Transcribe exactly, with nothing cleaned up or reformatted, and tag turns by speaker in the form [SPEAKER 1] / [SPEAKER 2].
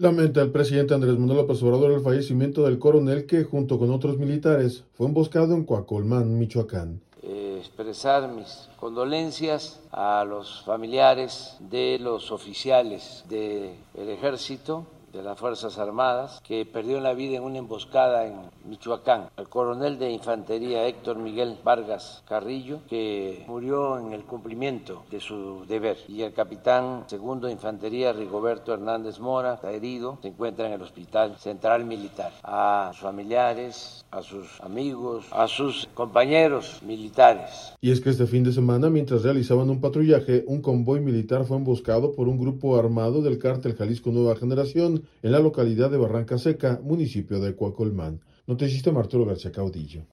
[SPEAKER 1] Lamenta el presidente Andrés Manuel López Obrador el fallecimiento del coronel que, junto con otros militares, fue emboscado en Coacolmán, Michoacán.
[SPEAKER 2] Eh, expresar mis condolencias a los familiares de los oficiales del ejército, de las Fuerzas Armadas, que perdieron la vida en una emboscada en Michoacán. Al coronel de infantería Héctor Miguel Vargas Carrillo, que murió en el cumplimiento de su deber. Y el capitán segundo de infantería Rigoberto Hernández Mora, está herido, se encuentra en el Hospital Central Militar. A sus familiares, a sus amigos, a sus compañeros militares.
[SPEAKER 1] Y es que este fin de semana, mientras realizaban un patrullaje, un convoy militar fue emboscado por un grupo armado del cártel Jalisco Nueva Generación en la localidad de Barranca Seca, municipio de Coacolmán. Noticista Arturo García Caudillo.